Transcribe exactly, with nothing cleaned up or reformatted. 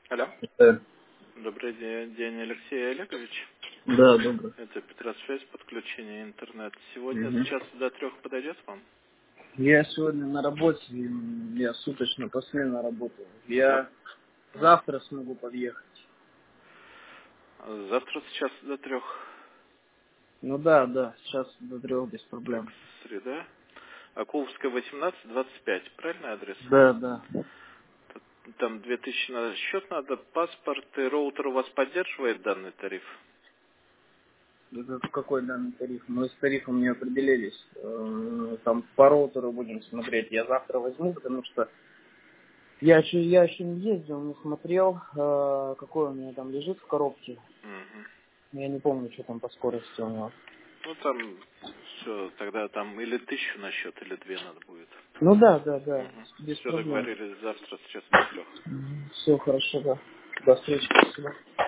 Алло. Да, Добрый день, день, Алексей Олегович. да, добро. Это Петросвязь, подключение интернет. Сегодня с Мгм. часу до трех подойдет вам? Я сегодня на работе, и я суточно посменно работаю. Зав... Я завтра смогу подъехать. Завтра с часу до трех, Ну да, да, сейчас до трех без так, проблем. среда. Акуловская, восемнадцать, двадцать пять, правильный адрес? Да, да. Там две тысячи на счет надо, паспорт и роутер у вас поддерживает данный тариф? Это какой данный тариф? Мы с тарифом не определились. Э, Там по роутеру будем смотреть. Я завтра возьму, потому что я еще, я еще не ездил, не смотрел, э, какой у меня там лежит в коробке. Мгм. Я не помню, что там по скорости у него. Ну там все, тогда там или тысячу на счет, или две надо будет. Ну да, да, да, Угу. без Все, проблем. договорились завтра с часу до трех. Все хорошо, да. До встречи, спасибо.